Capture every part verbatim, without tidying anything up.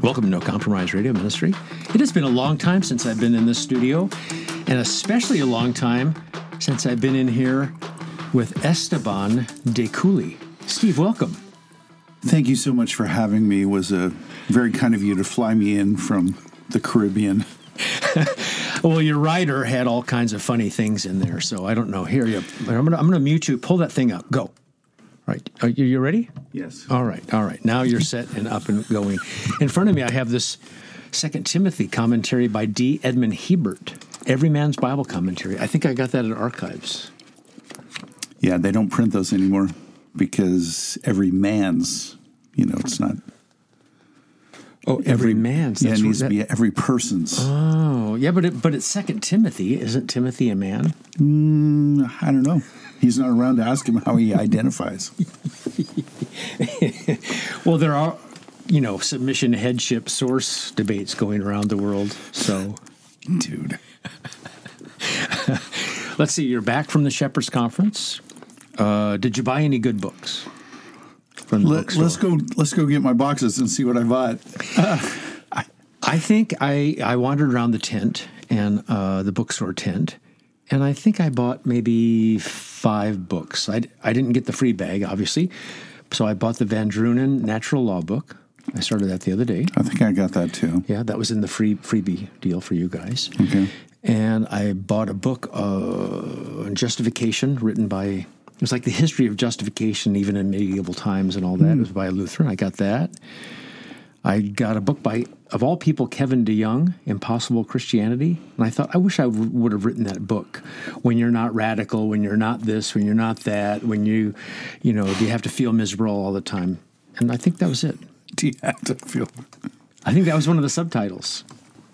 Welcome to No Compromise Radio Ministry. It has been a long time since I've been in this studio, and especially a long time since I've been in here with Esteban De Cooley. Steve, welcome. Thank you so much for having me. It was uh, very kind of you to fly me in from the Caribbean. Well, your rider had all kinds of funny things in there, so I don't know. Here, you. I'm going I'm to mute you. Pull that thing up. Go. Right. Are you, you ready? Yes. All right. All right. Now you're set and up and going. In front of me, I have this Second Timothy commentary by D. Edmund Hebert, Every Man's Bible Commentary. I think I got that at Archives. Yeah, they don't print those anymore because every man's, you know, it's not. Oh, every, every man's. Yeah, that's it needs that, to be every person's. Oh, yeah, but it, but it's Second Timothy. Isn't Timothy a man? Mm, I don't know. He's not around to ask him how he identifies. Well, there are, you know, submission, headship, source debates going around the world. So, dude. Let's see. You're back from the Shepherd's Conference. Uh, did you buy any good books? From the Let, bookstore? let's go. Let's go get my boxes and see what I bought. Uh, I, I think I I wandered around the tent and uh, the bookstore tent. And I think I bought maybe five books. I, I didn't get the free bag, obviously. So I bought the Van Drunen Natural Law book. I started that the other day. I think I got that too. Yeah, that was in the free freebie deal for you guys. Okay. And I bought a book uh, on justification written by, it was like the history of justification even in medieval times and all that. Mm. It was by a Lutheran. I got that. I got a book by, of all people, Kevin DeYoung, Impossible Christianity. And I thought, I wish I w- would have written that book. When you're not radical, when you're not this, when you're not that, when you, you know, do you have to feel miserable all the time? And I think that was it. Do you have to feel? I think that was one of the subtitles.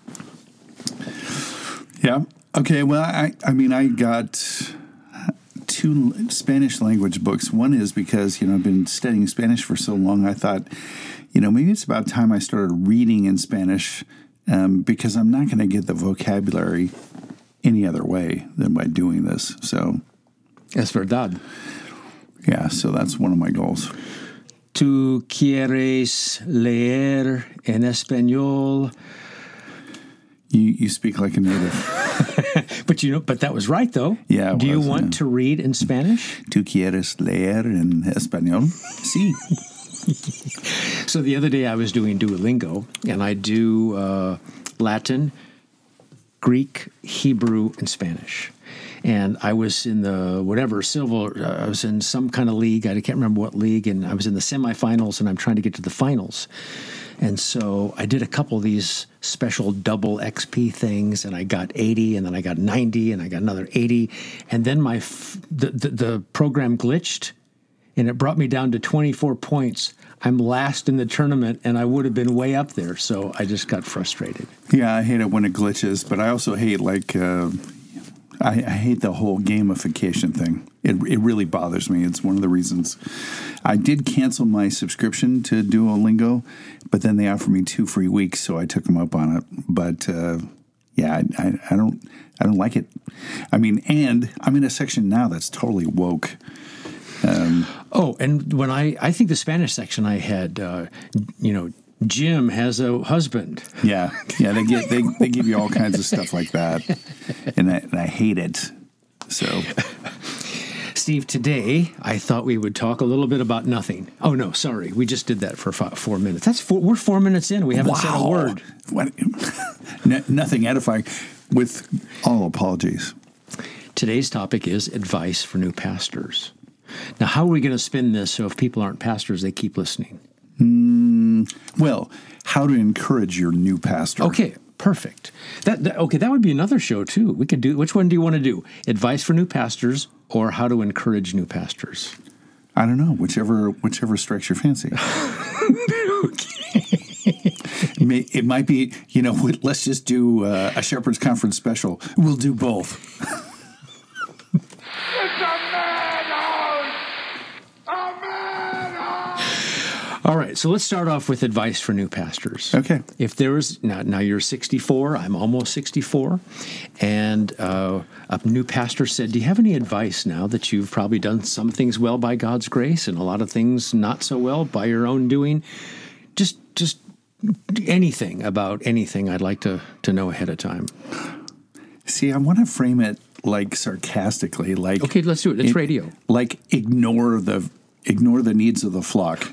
Yeah. Okay. Well, I, I mean, I got two Spanish language books. One is because, you know, I've been studying Spanish for so long, I thought, you know, maybe it's about time I started reading in Spanish um, because I'm not going to get the vocabulary any other way than by doing this. So, es verdad. Yeah, so that's one of my goals. ¿Tú quieres leer en español? You you speak like a native. But you know, but that was right though. Yeah. Do was, you want yeah. to read in Spanish? ¿Tú quieres leer en español? Sí. So the other day I was doing Duolingo, and I do uh, Latin, Greek, Hebrew, and Spanish. And I was in the whatever silver. Uh, I was in some kind of league. I can't remember what league, and I was in the semifinals, and I'm trying to get to the finals. And so I did a couple of these special double X P things, and I got eighty, and then I got ninety, and I got another eighty, and then my f- the, the the program glitched. And it brought me down to twenty-four points. I'm last in the tournament, and I would have been way up there. So I just got frustrated. Yeah, I hate it when it glitches, but I also hate, like, uh, I, I hate the whole gamification thing. It it really bothers me. It's one of the reasons. I did cancel my subscription to Duolingo, but then they offered me two free weeks, so I took them up on it. But, uh, yeah, I, I, I don't I don't like it. I mean, and I'm in a section now that's totally woke. Um, oh, and when I, I think the Spanish section I had, uh, you know, Jim has a husband. Yeah, yeah, they give they, they give you all kinds of stuff like that, and I, and I hate it. So, Steve, today I thought we would talk a little bit about nothing. Oh no, sorry, we just did that for five, four minutes. That's four, we're four minutes in. We haven't wow. said a word. What, n- nothing edifying. With all apologies. Today's topic is advice for new pastors. Now, how are we going to spin this so if people aren't pastors, they keep listening? Mm, well, how to encourage your new pastor. Okay, perfect. That, that okay, that would be another show too. We could do. Which one do you want to do? Advice for new pastors or how to encourage new pastors? I don't know. Whichever whichever strikes your fancy. Okay. It, may, it might be. You know, let's just do uh, a Shepherd's Conference special. We'll do both. All right, so let's start off with advice for new pastors. Okay. If there was, now, now you're sixty-four, I'm almost sixty-four, and uh, a new pastor said, do you have any advice now that you've probably done some things well by God's grace and a lot of things not so well by your own doing? Just, just anything about anything, I'd like to, to know ahead of time. See, I want to frame it like sarcastically, like okay, let's do it. It's it, radio. Like ignore the ignore the needs of the flock.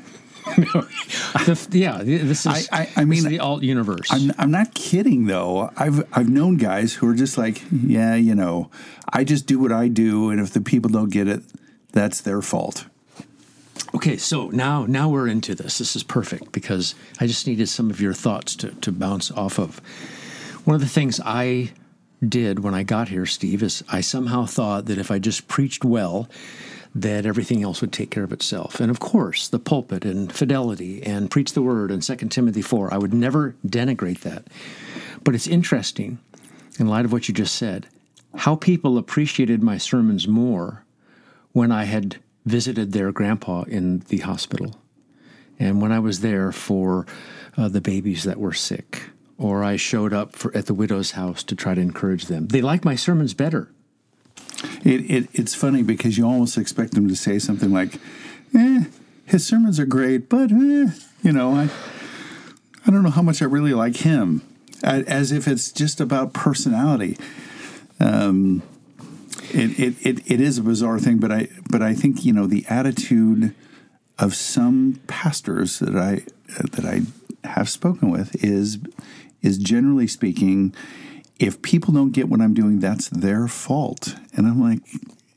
the, yeah, this is. I, I, I mean, the alt universe. I'm, I'm not kidding though. I've I've known guys who are just like, yeah, you know, I just do what I do, and if the people don't get it, that's their fault. Okay, so now now we're into this. This is perfect because I just needed some of your thoughts to, to bounce off of. One of the things I did when I got here, Steve, is I somehow thought that if I just preached well, that everything else would take care of itself. And of course, the pulpit and fidelity and preach the word and Second Timothy four, I would never denigrate that. But it's interesting, in light of what you just said, how people appreciated my sermons more when I had visited their grandpa in the hospital, and when I was there for uh, the babies that were sick, or I showed up for, at the widow's house to try to encourage them. They liked my sermons better. It, it It's funny because you almost expect them to say something like, eh, his sermons are great, but, eh, you know, I, I don't know how much I really like him, as if it's just about personality. Um It, it it it is a bizarre thing, but I but I think, you know, the attitude of some pastors that I that I have spoken with is is generally speaking, if people don't get what I'm doing, that's their fault. And I'm like,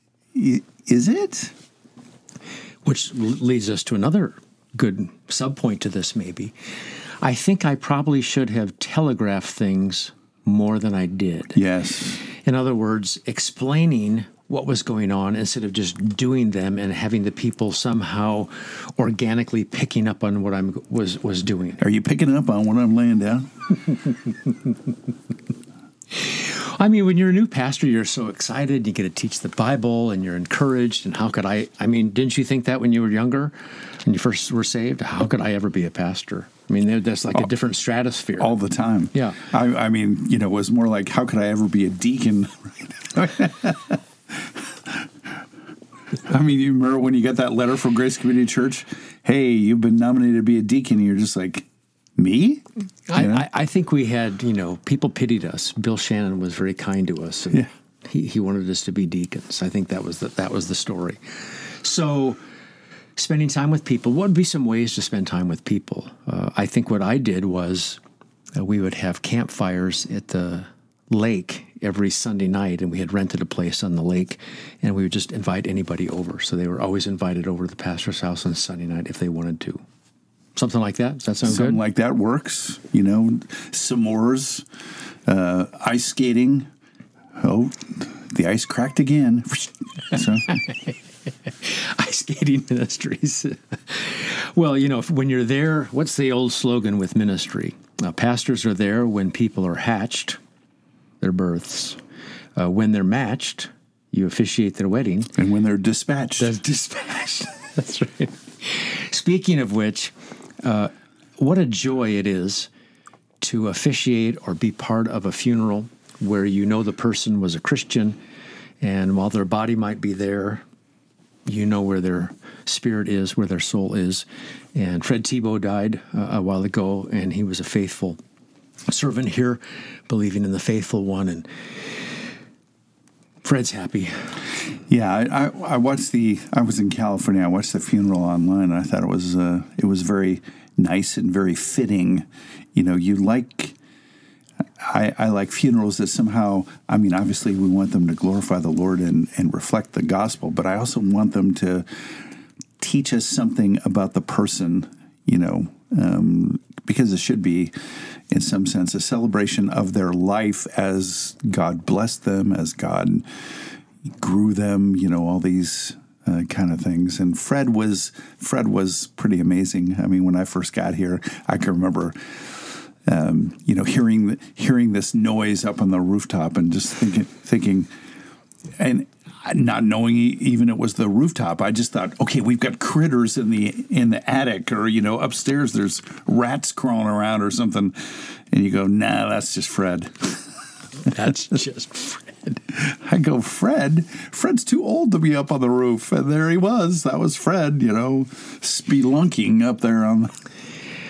is it? Which leads us to another good subpoint to this, maybe. I think I probably should have telegraphed things more than I did. Yes. In other words, explaining what was going on instead of just doing them and having the people somehow organically picking up on what I was was doing. Are you picking up on what I'm laying down? I mean, when you're a new pastor, you're so excited. You get to teach the Bible, and you're encouraged. And how could I? I mean, didn't you think that when you were younger, when you first were saved? How could I ever be a pastor? I mean, there's like a different stratosphere. All the time. Yeah. I, I mean, you know, it was more like, how could I ever be a deacon? I mean, you remember when you got that letter from Grace Community Church? Hey, you've been nominated to be a deacon. And you're just like, me? I, You know? I, I think we had, you know, people pitied us. Bill Shannon was very kind to us. And Yeah. he, he wanted us to be deacons. I think that was the, that was the story. So spending time with people, what would be some ways to spend time with people? Uh, I think what I did was uh, we would have campfires at the lake every Sunday night, and we had rented a place on the lake, and we would just invite anybody over. So they were always invited over to the pastor's house on Sunday night if they wanted to. Something like that? Does that sound Something good? like that works. You know, s'mores, uh, ice skating. Oh, the ice cracked again. So. Ice skating ministries. Well, you know, if, when you're there, what's the old slogan with ministry? Uh, pastors are there when people are hatched, their births. Uh, when they're matched, you officiate their wedding. And when they're dispatched. That's dispatched. That's right. Speaking of which, uh, what a joy it is to officiate or be part of a funeral where you know the person was a Christian, and while their body might be there, you know where their spirit is, where their soul is. And Fred Thibault died uh, a while ago, and he was a faithful servant here, believing in the faithful one. And Fred's happy. Yeah, I, I, I watched the. I was in California. I watched the funeral online, and I thought it was uh, it was very nice and very fitting. You know, you like. I, I like funerals that somehow, I mean, obviously we want them to glorify the Lord and, and reflect the gospel, but I also want them to teach us something about the person, you know, um, because it should be, in some sense, a celebration of their life as God blessed them, as God grew them, you know, all these uh, kind of things. And Fred was Fred was pretty amazing. I mean, when I first got here, I can remember Um, you know, hearing hearing this noise up on the rooftop and just thinking, thinking, and not knowing even it was the rooftop, I just thought, okay, we've got critters in the in the attic, or you know, upstairs there's rats crawling around or something, and you go, nah, that's just Fred. That's just Fred. I go, Fred? Fred's too old to be up on the roof, and there he was. That was Fred, you know, spelunking up there on. The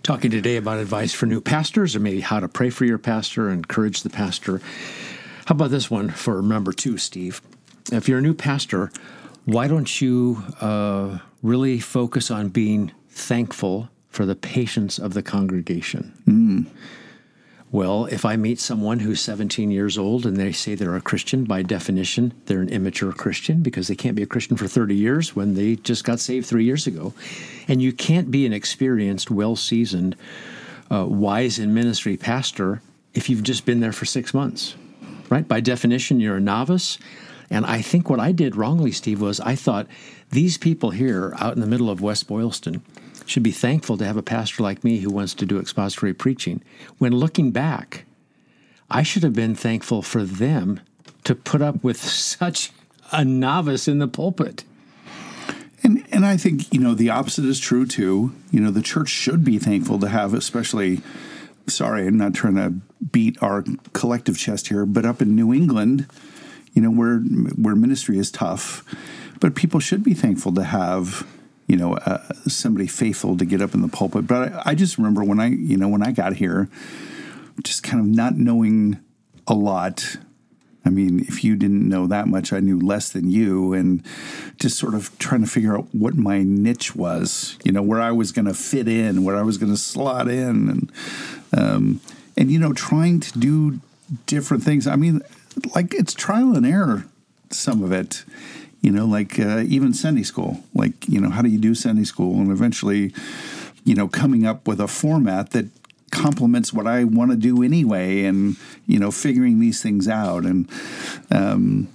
talking today about advice for new pastors, or maybe how to pray for your pastor, encourage the pastor. How about this one for number two, Steve? If you're a new pastor, why don't you uh, really focus on being thankful for the patience of the congregation? Mm. Well, if I meet someone who's seventeen years old and they say they're a Christian, by definition, they're an immature Christian because they can't be a Christian for thirty years when they just got saved three years ago. And you can't be an experienced, well-seasoned, uh, wise in ministry pastor if you've just been there for six months, right? By definition, you're a novice. And I think what I did wrongly, Steve, was I thought these people here out in the middle of West Boylston should be thankful to have a pastor like me who wants to do expository preaching. When looking back, I should have been thankful for them to put up with such a novice in the pulpit. And and I think, you know, the opposite is true, too. You know, the church should be thankful to have, especially, sorry, I'm not trying to beat our collective chest here, but up in New England, you know, where where ministry is tough, but people should be thankful to have, you know, uh, somebody faithful to get up in the pulpit. But I, I just remember when I, you know, when I got here, just kind of not knowing a lot. I mean, if you didn't know that much, I knew less than you, and just sort of trying to figure out what my niche was, you know, where I was going to fit in, where I was going to slot in, and, um, and, you know, trying to do different things. I mean, like it's trial and error, some of it. You know, like uh, even Sunday school, like, you know, how do you do Sunday school? And eventually, you know, coming up with a format that complements what I want to do anyway, and, you know, figuring these things out. And um,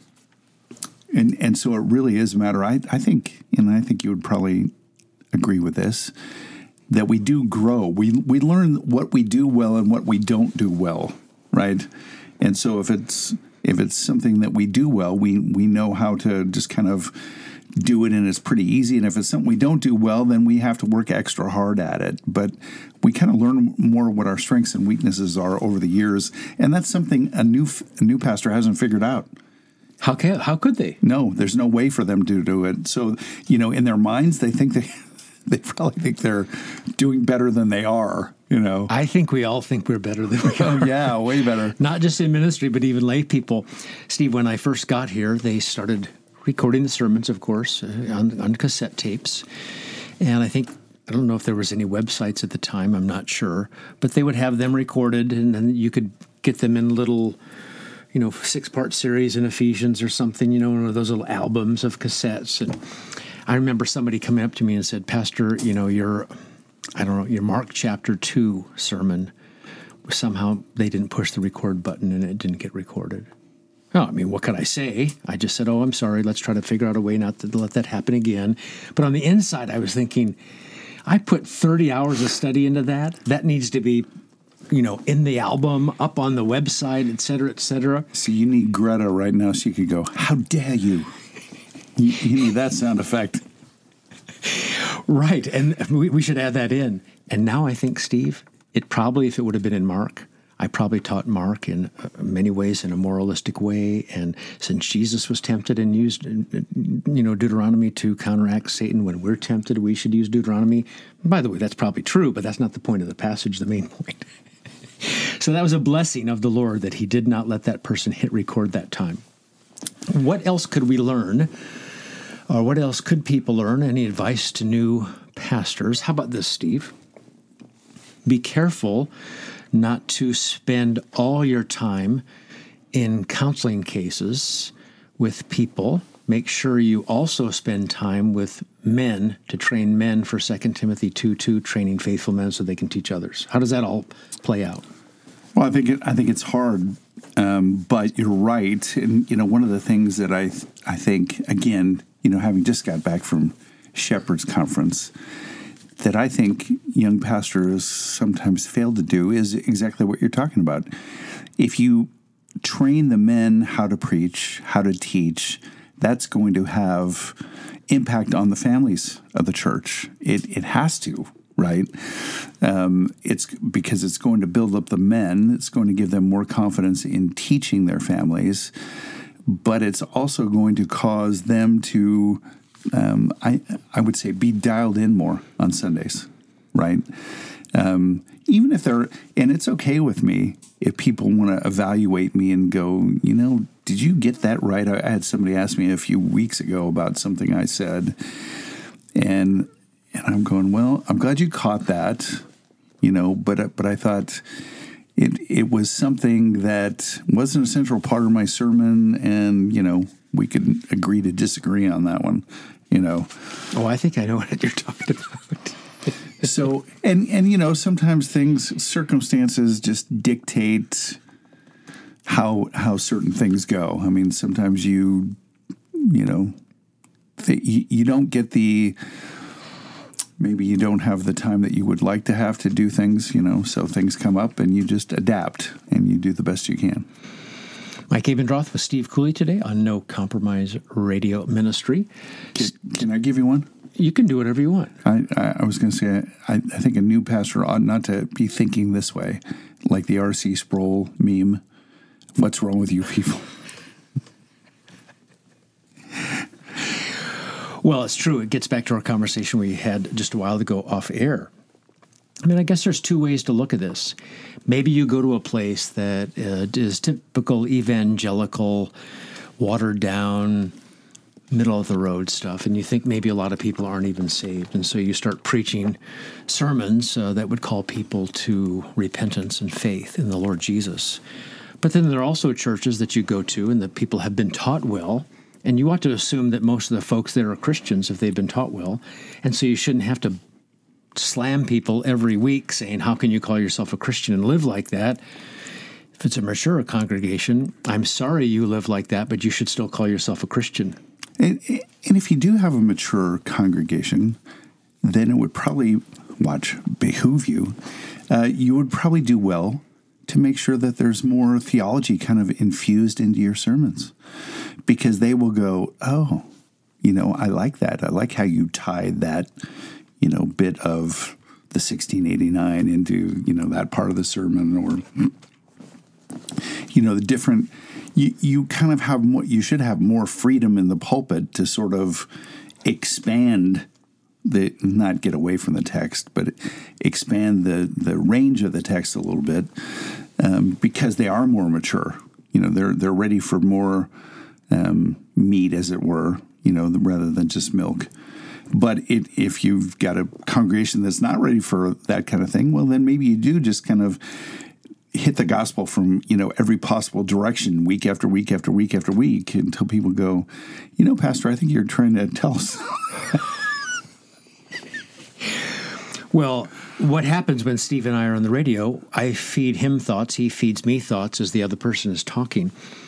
and and so it really is a matter, I, I think, and I think you would probably agree with this, that we do grow. We, we learn what we do well and what we don't do well, right? And so if it's If it's something that we do well, we we know how to just kind of do it, and it's pretty easy. And if it's something we don't do well, then we have to work extra hard at it. But we kind of learn more what our strengths and weaknesses are over the years, and that's something a new a new pastor hasn't figured out. How can how could they? No, there's no way for them to do it. So, you know, in their minds, they think they they probably think they're doing better than they are. You know, I think we all think we're better than we are. Oh, yeah, way better. Not just in ministry, but even lay people. Steve, when I first got here, they started recording the sermons, of course, uh, on, on cassette tapes. And I think, I don't know if there was any websites at the time, I'm not sure, but they would have them recorded, and then you could get them in little, you know, six-part series in Ephesians or something, you know, one of those little albums of cassettes. And I remember somebody coming up to me and said, Pastor, you know, you're... I don't know, your Mark chapter two sermon, somehow they didn't push the record button and it didn't get recorded. Oh, I mean, what could I say? I just said, oh, I'm sorry. Let's try to figure out a way not to let that happen again. But on the inside, I was thinking, I put thirty hours of study into that. That needs to be, you know, in the album, up on the website, et cetera, et cetera. So you need Greta right now so you could go, how dare you? You, you need that sound effect. Right, and we, we should add that in. And now I think, Steve, it probably, if it would have been in Mark, I probably taught Mark in uh, many ways in a moralistic way. And since Jesus was tempted and used, you know, Deuteronomy to counteract Satan, when we're tempted, we should use Deuteronomy. And by the way, that's probably true, but that's not the point of the passage, the main point. So that was a blessing of the Lord that he did not let that person hit record that time. What else could we learn? Or what else could people learn? Any advice to new pastors? How about this, Steve? Be careful not to spend all your time in counseling cases with people. Make sure you also spend time with men to train men for Second Timothy two two, training faithful men so they can teach others. How does that all play out? Well, I think it, I think it's hard, um, but you're right. And, you know, one of the things that I th- I think, again, you know, having just got back from Shepherd's Conference, that I think young pastors sometimes fail to do is exactly what you're talking about. If you train the men how to preach, how to teach, that's going to have impact on the families of the church. It it has to, right? Um, it's because it's going to build up the men. It's going to give them more confidence in teaching their families. But it's also going to cause them to, um, I I would say, be dialed in more on Sundays, right? Um, even if they're, and it's okay with me if people want to evaluate me and go, you know, did you get that right? I, I had somebody ask me a few weeks ago about something I said, and and I'm going, well, I'm glad you caught that, you know, but but I thought it it was something that wasn't a central part of my sermon, and you know, we could agree to disagree on that one, you know. Oh, I think I know what you're talking about. So, and, and, you know, sometimes things, circumstances just dictate how, how certain things go. I mean, sometimes you, you know, th- you, you don't get the, maybe you don't have the time that you would like to have to do things, you know, so things come up and you just adapt and you do the best you can. Mike Abendroth with Steve Cooley today on No Compromise Radio Ministry. Can, can I give you one? You can do whatever you want. I, I, I was going to say, I, I think a new pastor ought not to be thinking this way, like the R C Sproul meme. What's wrong with you people? Well, it's true. It gets back to our conversation we had just a while ago off air. I mean, I guess there's two ways to look at this. Maybe you go to a place that uh, is typical evangelical, watered down, middle of the road stuff, and you think maybe a lot of people aren't even saved, and so you start preaching sermons uh, that would call people to repentance and faith in the Lord Jesus. But then there are also churches that you go to and the people have been taught well, and you ought to assume that most of the folks there are Christians if they've been taught well, and so you shouldn't have to slam people every week saying, how can you call yourself a Christian and live like that? If it's a mature congregation, I'm sorry you live like that, but you should still call yourself a Christian. And, and if you do have a mature congregation, then it would probably, watch, behoove you. Uh, you would probably do well to make sure that there's more theology kind of infused into your sermons, because they will go, oh, you know, I like that. I like how you tied that, you know, bit of the sixteen eighty-nine into, you know, that part of the sermon, or, you know, the different... You you kind of have more, you should have more freedom in the pulpit to sort of expand the, not get away from the text, but expand the, the range of the text a little bit, um, because they are more mature. You know, they're they're ready for more um, meat, as it were, you know, rather than just milk. But it, if you've got a congregation that's not ready for that kind of thing, well, then maybe you do just kind of hit the gospel from, you know, every possible direction week after week after week after week until people go, you know, Pastor, I think you're trying to tell us. Well, what happens when Steve and I are on the radio, I feed him thoughts, he feeds me thoughts as the other person is talking.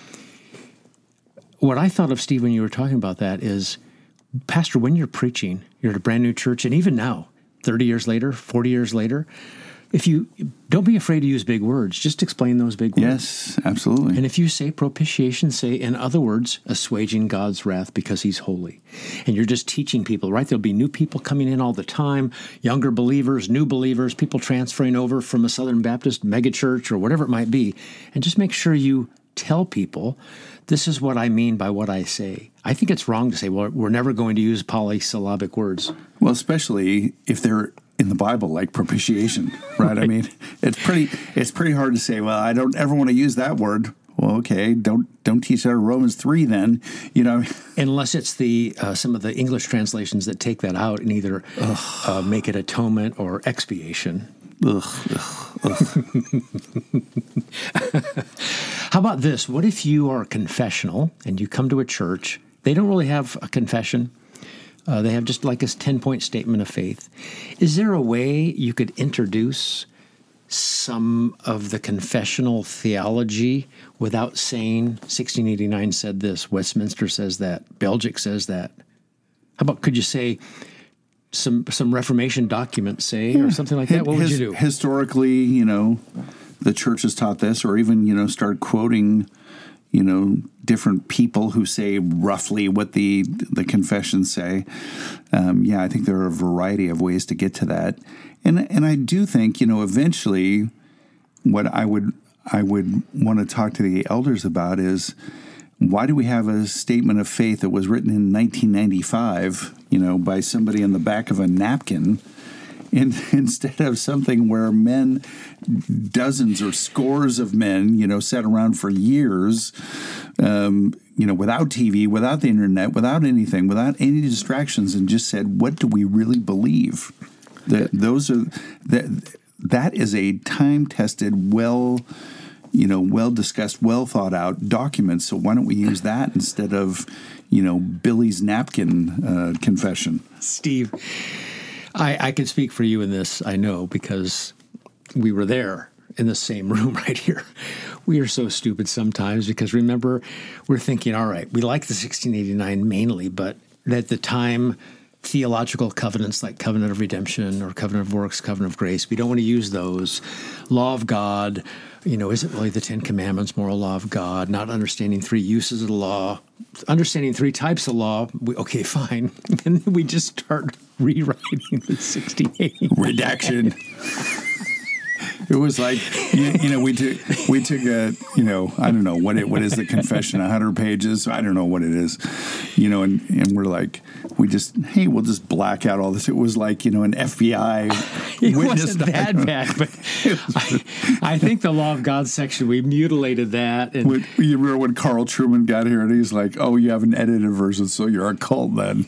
What I thought of, Steve, when you were talking about that is, Pastor, when you're preaching, you're at a brand new church, and even now, thirty years later, forty years later, if you don't be afraid to use big words, just explain those big words. Yes, absolutely. And if you say propitiation, say, in other words, assuaging God's wrath because he's holy. And you're just teaching people, right? There'll be new people coming in all the time, younger believers, new believers, people transferring over from a Southern Baptist megachurch or whatever it might be. And just make sure you tell people, this is what I mean by what I say. I think it's wrong to say, well, we're never going to use polysyllabic words. Well, especially if they're in the Bible, like propitiation, right? right? I mean, it's pretty it's pretty hard to say, well, I don't ever want to use that word. Well, okay, don't don't teach that in Romans three then, you know. Unless it's the uh, some of the English translations that take that out and either uh, make it atonement or expiation. Ugh, ugh, ugh. How about this? What if you are confessional and you come to a church, they don't really have a confession. Uh, they have just like a ten-point statement of faith. Is there a way you could introduce some of the confessional theology without saying sixteen eighty-nine said this, Westminster says that, Belgic says that? How about, could you say some some Reformation documents say, yeah, or something like that? What would His, you do? Historically, you know, the church has taught this, or even, you know, start quoting, you know, different people who say roughly what the the confessions say. Um, yeah, I think there are a variety of ways to get to that, and and I do think, you know, eventually, what I would I would want to talk to the elders about is, why do we have a statement of faith that was written in nineteen ninety-five, you know, by somebody on the back of a napkin, in, instead of something where men, dozens or scores of men, you know, sat around for years, um, you know, without T V, without the internet, without anything, without any distractions, and just said, what do we really believe? That those are that that is a time-tested, well, you know, well discussed, well thought out document. So why don't we use that instead of, you know, Billy's napkin uh, confession? Steve, I, I can speak for you in this, I know, because we were there in the same room right here. We are so stupid sometimes because, remember, we're thinking, all right, we like the sixteen eighty-nine mainly, but at the time, theological covenants like covenant of redemption or covenant of works, covenant of grace, we don't want to use those. Law of God, you know, is it really the Ten Commandments, moral law of God, not understanding three uses of the law, understanding three types of law, we, okay, fine. And then we just start rewriting the sixty-eight. Redaction. It was like, you, you know, we took, we took a, you know, I don't know, what it, what is the confession, one hundred pages? I don't know what it is, you know, and, and we're like, we just, hey, we'll just black out all this. It was like, you know, an F B I It witness. wasn't that bad, but I, I think the Law of God section, we mutilated that. And When, you remember when Carl Truman got here and he's like, oh, you have an edited version, so you're a cult then.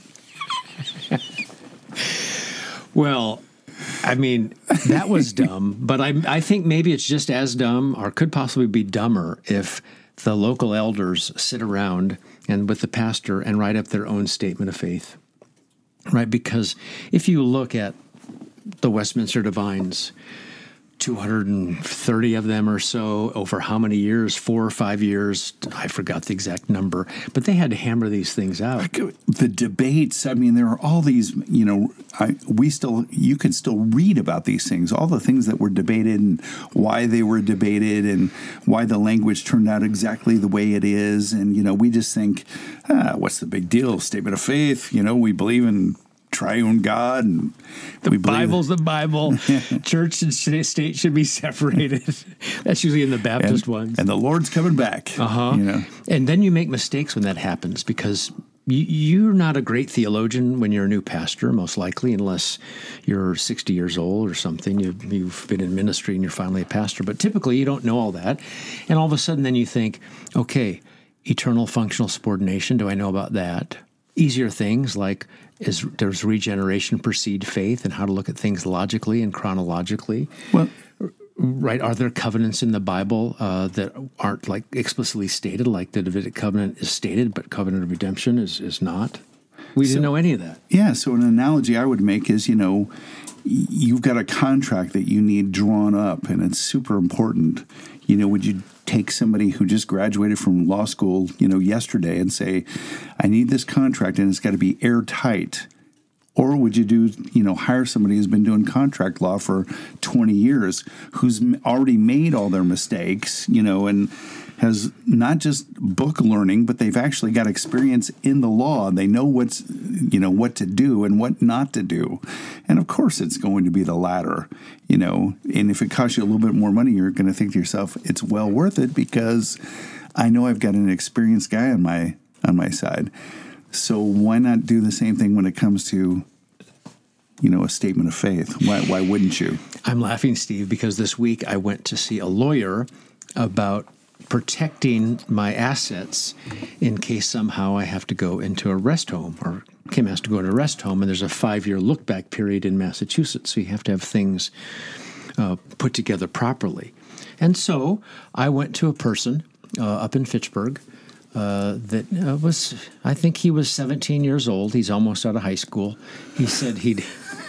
Well, I mean, that was dumb, but I, I think maybe it's just as dumb or could possibly be dumber if the local elders sit around and with the pastor and write up their own statement of faith, right? Because if you look at the Westminster Divines, two hundred thirty of them or so over how many years, four or five years, I forgot the exact number, but they had to hammer these things out. The debates, I mean, there are all these, you know, I, we still, you can still read about these things, all the things that were debated and why they were debated and why the language turned out exactly the way it is. And, you know, we just think, ah, what's the big deal? Statement of faith, you know, we believe in triune God, and the we believe Bible's the Bible. Church and state should be separated. That's usually in the Baptist and, ones. And the Lord's coming back. Uh-huh. You know? And then you make mistakes when that happens because you, you're not a great theologian when you're a new pastor, most likely, unless you're sixty years old or something. You've, you've been in ministry and you're finally a pastor. But typically you don't know all that. And all of a sudden then you think, okay, eternal functional subordination, do I know about that? Easier things like is does regeneration precede faith and how to look at things logically and chronologically? Well, right. Are there covenants in the Bible uh, that aren't like explicitly stated, like the Davidic covenant is stated, but covenant of redemption is, is not? We so, didn't know any of that. Yeah. So an analogy I would make is, you know, you've got a contract that you need drawn up and it's super important. You know, would you take somebody who just graduated from law school, you know, yesterday and say, I need this contract and it's got to be airtight? Or would you do, you know, hire somebody who's been doing contract law for twenty years, who's already made all their mistakes, you know, and has not just book learning, but they've actually got experience in the law. They know what's, you know, what to do and what not to do. And of course it's going to be the latter, you know, and if it costs you a little bit more money, you're going to think to yourself, it's well worth it because I know I've got an experienced guy on my, on my side. So why not do the same thing when it comes to, you know, a statement of faith? Why, why wouldn't you? I'm laughing, Steve, because this week I went to see a lawyer about protecting my assets in case somehow I have to go into a rest home or Kim has to go into a rest home, and there's a five-year look-back period in Massachusetts, so you have to have things uh, put together properly. And so I went to a person uh, up in Fitchburg uh, that uh, was, I think he was seventeen years old. He's almost out of high school. He said he'd...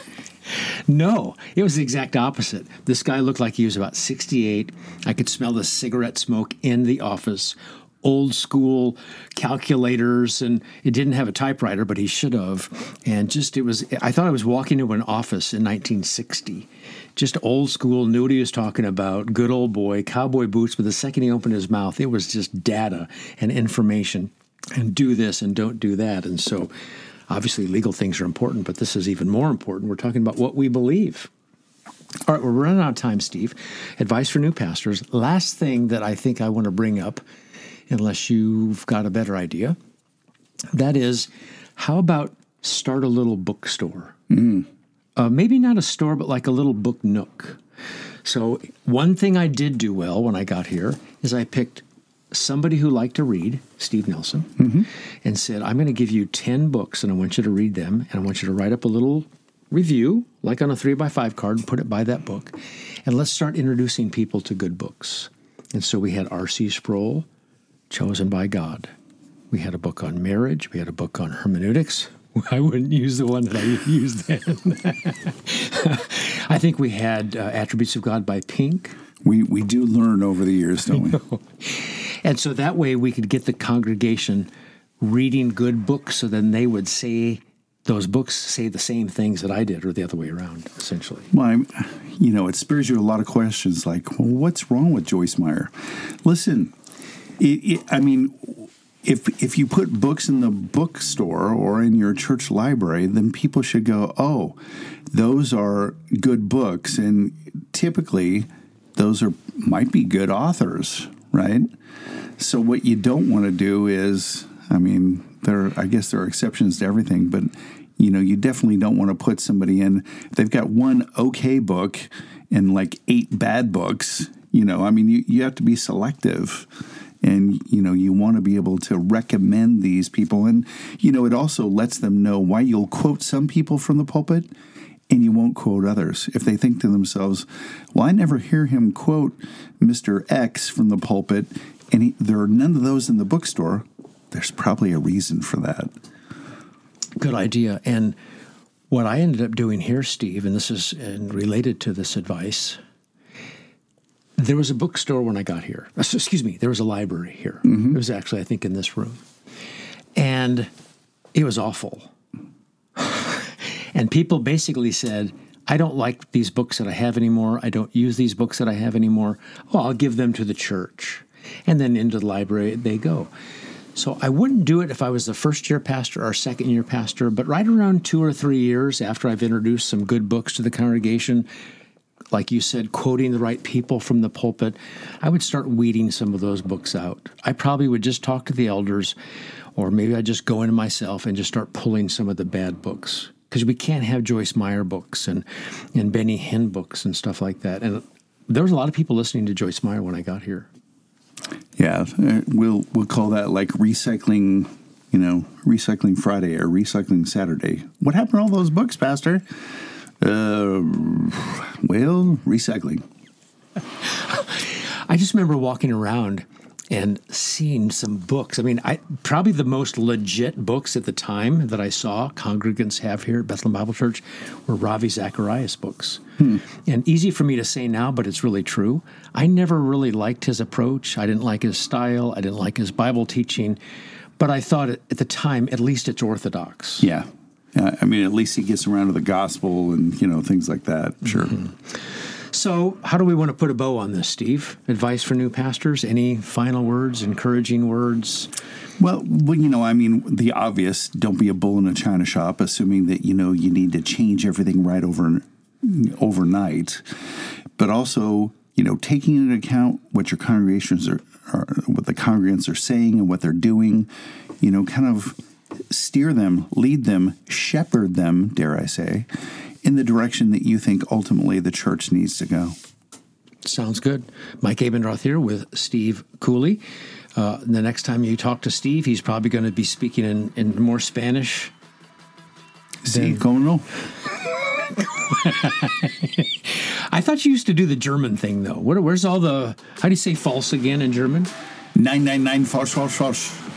No, it was the exact opposite. This guy looked like he was about sixty-eight. I could smell the cigarette smoke in the office, old school calculators, and it didn't have a typewriter, but he should have. And just, it was, I thought I was walking into an office in nineteen sixty. Just old school, knew what he was talking about, good old boy, cowboy boots, but the second he opened his mouth, it was just data and information, and do this and don't do that. And so obviously, legal things are important, but this is even more important. We're talking about what we believe. All right, we're running out of time, Steve. Advice for new pastors. Last thing that I think I want to bring up, unless you've got a better idea, that is, how about start a little bookstore? Mm. uh, maybe not a store, but like a little book nook. So one thing I did do well when I got here is I picked somebody who liked to read, Steve Nelson, mm-hmm. and said, I'm going to give you ten books, and I want you to read them, and I want you to write up a little review, like on a three by five card, and put it by that book, and let's start introducing people to good books. And so we had R C Sproul, Chosen by God. We had a book on marriage. We had a book on hermeneutics. I wouldn't use the one that I used then. I think we had uh, Attributes of God by Pink. We we do learn over the years, don't we? And so that way we could get the congregation reading good books, so then they would say, those books say the same things that I did, or the other way around, essentially. Well, I'm, you know, it spurs you a lot of questions like, well, what's wrong with Joyce Meyer? Listen, it, it, I mean, if if you put books in the bookstore or in your church library, then people should go, oh, those are good books. And typically, those are might be good authors, right? So what you don't want to do is, I mean, there. I guess there are exceptions to everything, but you know, you definitely don't want to put somebody in. They've got one okay book and like eight bad books. You know, I mean, you, you have to be selective, and you know, you want to be able to recommend these people, and you know, it also lets them know why you'll quote some people from the pulpit and you won't quote others. If they think to themselves, well, I never hear him quote Mister X from the pulpit, and he, there are none of those in the bookstore, there's probably a reason for that. Good idea. And what I ended up doing here, Steve, and this is and related to this advice, there was a bookstore when I got here. Excuse me, there was a library here. Mm-hmm. It was actually, I think, in this room. And it was awful. And people basically said, I don't like these books that I have anymore. I don't use these books that I have anymore. Oh, I'll give them to the church. And then into the library they go. So I wouldn't do it if I was the first-year pastor or second-year pastor, but right around two or three years after I've introduced some good books to the congregation, like you said, quoting the right people from the pulpit, I would start weeding some of those books out. I probably would just talk to the elders, or maybe I'd just go into myself and just start pulling some of the bad books. Because we can't have Joyce Meyer books and, and Benny Hinn books and stuff like that. And there was a lot of people listening to Joyce Meyer when I got here. Yeah, we'll we'll call that like recycling, you know, recycling Friday or recycling Saturday. What happened to all those books, Pastor? Uh, well, recycling. I just remember walking around and seeing some books. I mean, I probably the most legit books at the time that I saw congregants have here at Bethlehem Bible Church were Ravi Zacharias books. Hmm. And easy for me to say now, but it's really true. I never really liked his approach. I didn't like his style. I didn't like his Bible teaching. But I thought at the time, at least it's orthodox. Yeah. Uh, I mean, at least he gets around to the gospel and, you know, things like that. Sure. Mm-hmm. So how do we want to put a bow on this, Steve? Advice for new pastors? Any final words, encouraging words? Well, well, you know, I mean, the obvious, don't be a bull in a china shop, assuming that, you know, you need to change everything right over overnight. But also, you know, taking into account what your congregations are, are, what the congregants are saying and what they're doing, you know, kind of steer them, lead them, shepherd them, dare I say, in the direction that you think ultimately the church needs to go. Sounds good. Mike Abendroth here with Steve Cooley. Uh, the next time you talk to Steve, he's probably going to be speaking in, in more Spanish. Sí, ¿cómo no? I thought you used to do the German thing, though. What, where's all the, how do you say false again in German? Nine, nine, nine, false, false, false.